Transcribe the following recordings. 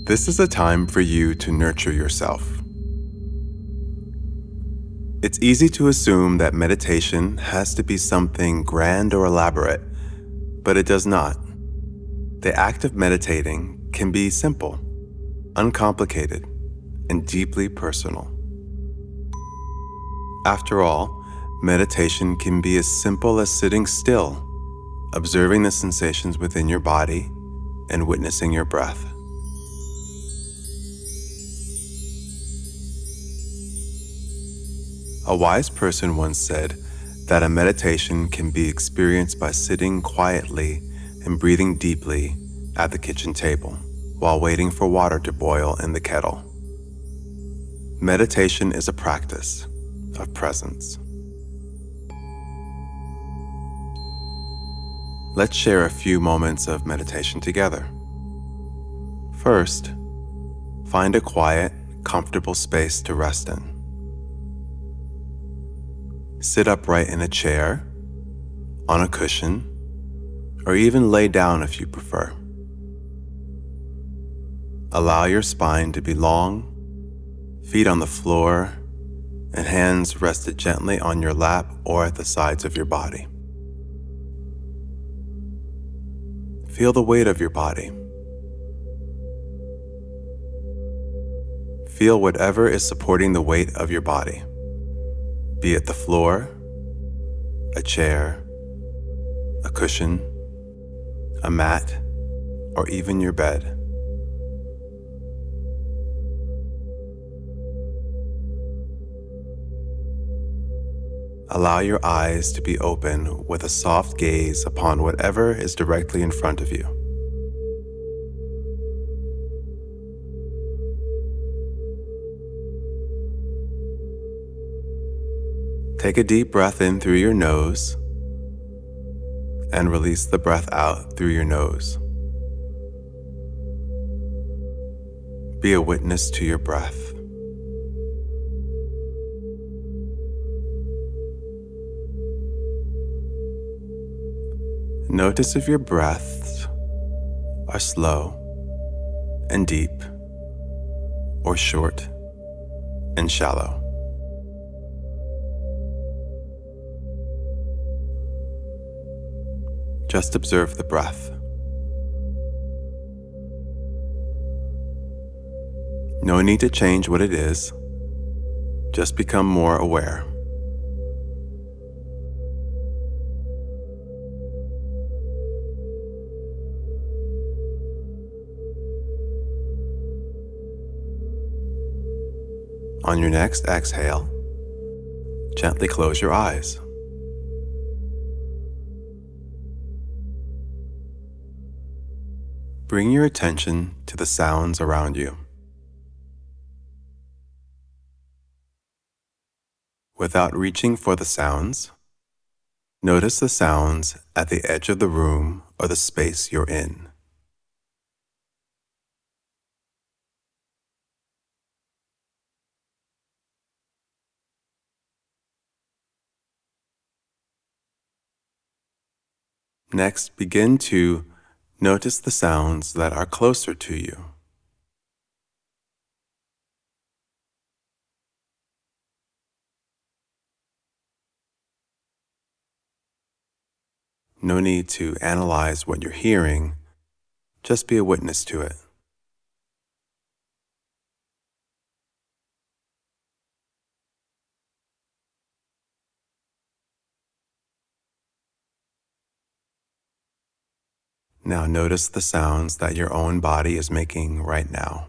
This is a time for you to nurture yourself. It's easy to assume that meditation has to be something grand or elaborate, but it does not. The act of meditating can be simple, uncomplicated, and deeply personal. After all, meditation can be as simple as sitting still, observing the sensations within your body, and witnessing your breath. A wise person once said that a meditation can be experienced by sitting quietly and breathing deeply at the kitchen table while waiting for water to boil in the kettle. Meditation is a practice of presence. Let's share a few moments of meditation together. First, find a quiet, comfortable space to rest in. Sit upright in a chair, on a cushion, or even lay down if you prefer. Allow your spine to be long, feet on the floor, and hands rested gently on your lap or at the sides of your body. Feel the weight of your body. Feel whatever is supporting the weight of your body, be it the floor, a chair, a cushion, a mat, or even your bed. Allow your eyes to be open with a soft gaze upon whatever is directly in front of you. Take a deep breath in through your nose and release the breath out through your nose. Be a witness to your breath. Notice if your breaths are slow and deep or short and shallow. Just observe the breath. No need to change what it is. Just become more aware. On your next exhale, gently close your eyes. Bring your attention to the sounds around you. Without reaching for the sounds, notice the sounds at the edge of the room or the space you're in. Next, begin to notice the sounds that are closer to you. No need to analyze what you're hearing, just be a witness to it. Now notice the sounds that your own body is making right now.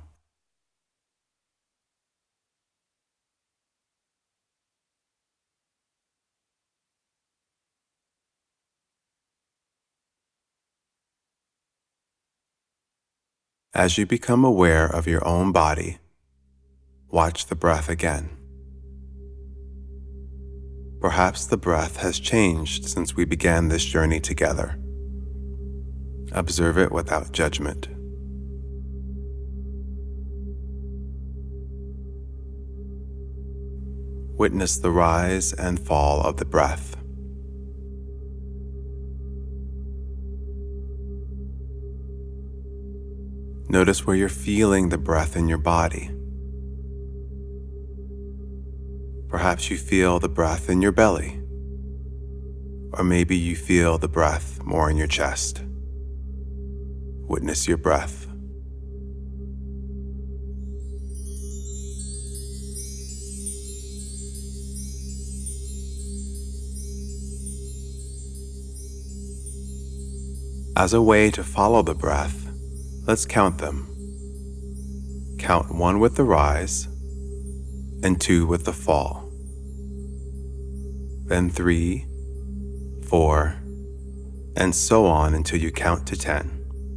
As you become aware of your own body, watch the breath again. Perhaps the breath has changed since we began this journey together. Observe it without judgment. Witness the rise and fall of the breath. Notice where you're feeling the breath in your body. Perhaps you feel the breath in your belly, or maybe you feel the breath more in your chest. Witness your breath. As a way to follow the breath, let's count them. Count 1 with the rise and 2 with the fall. Then 3, 4, and so on until you count to 10.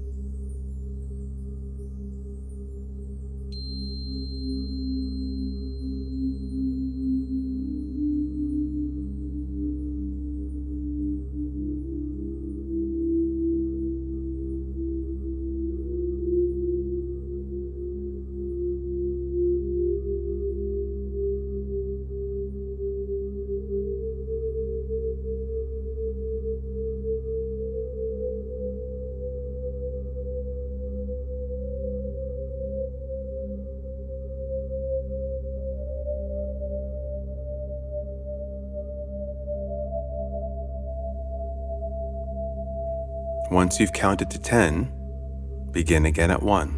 Once you've counted to 10, begin again at 1.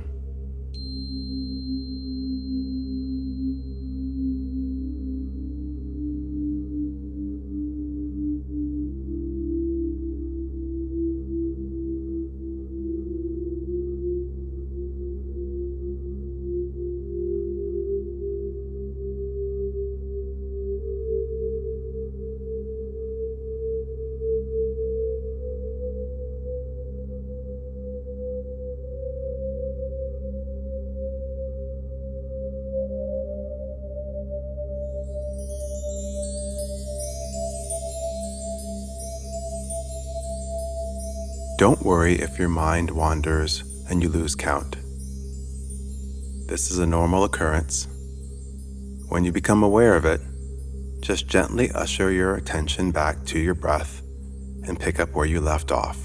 Don't worry if your mind wanders and you lose count. This is a normal occurrence. When you become aware of it, just gently usher your attention back to your breath and pick up where you left off.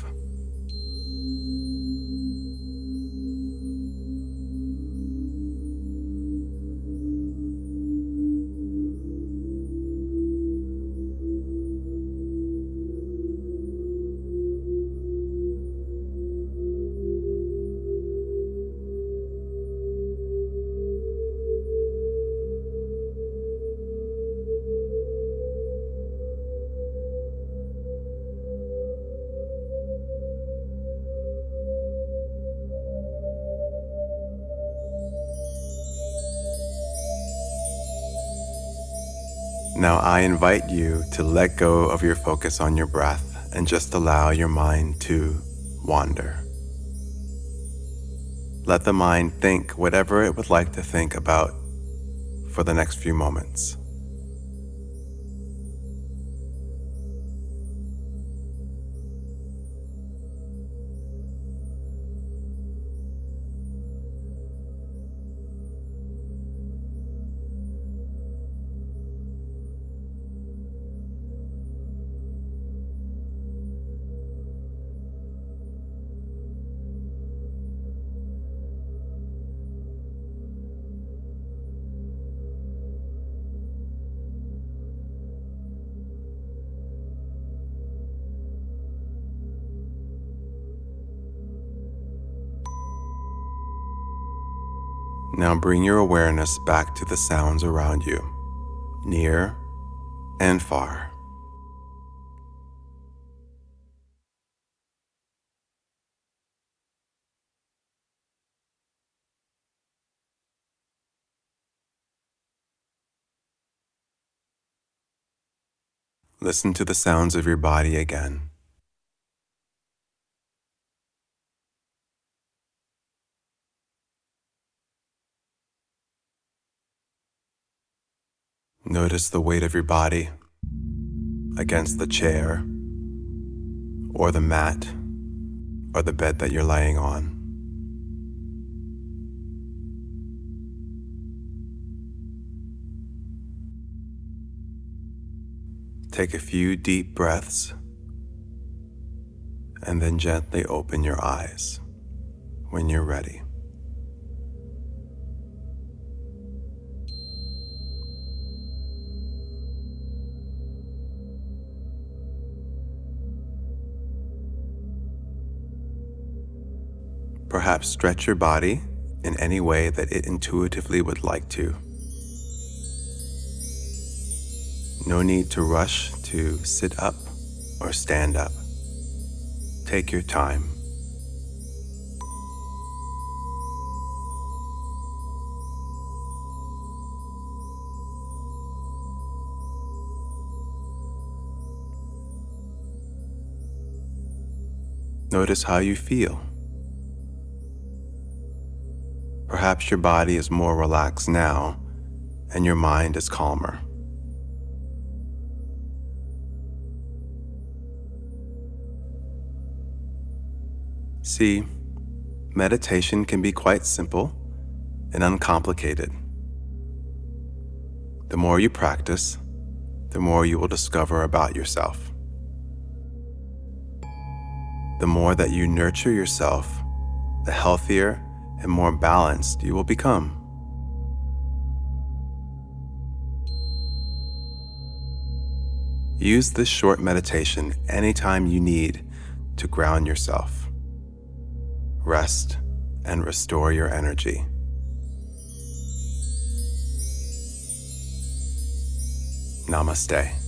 Now I invite you to let go of your focus on your breath and just allow your mind to wander. Let the mind think whatever it would like to think about for the next few moments. Now bring your awareness back to the sounds around you, near and far. Listen to the sounds of your body again. Notice the weight of your body against the chair or the mat or the bed that you're lying on. Take a few deep breaths and then gently open your eyes when you're ready. perhaps stretch your body in any way that it intuitively would like to. No need to rush to sit up or stand up. Take your time. Notice how you feel. Perhaps your body is more relaxed now and your mind is calmer. See, meditation can be quite simple and uncomplicated. The more you practice, the more you will discover about yourself. The more that you nurture yourself, the healthier and more balanced you will become. Use this short meditation anytime you need to ground yourself, rest, and restore your energy. Namaste.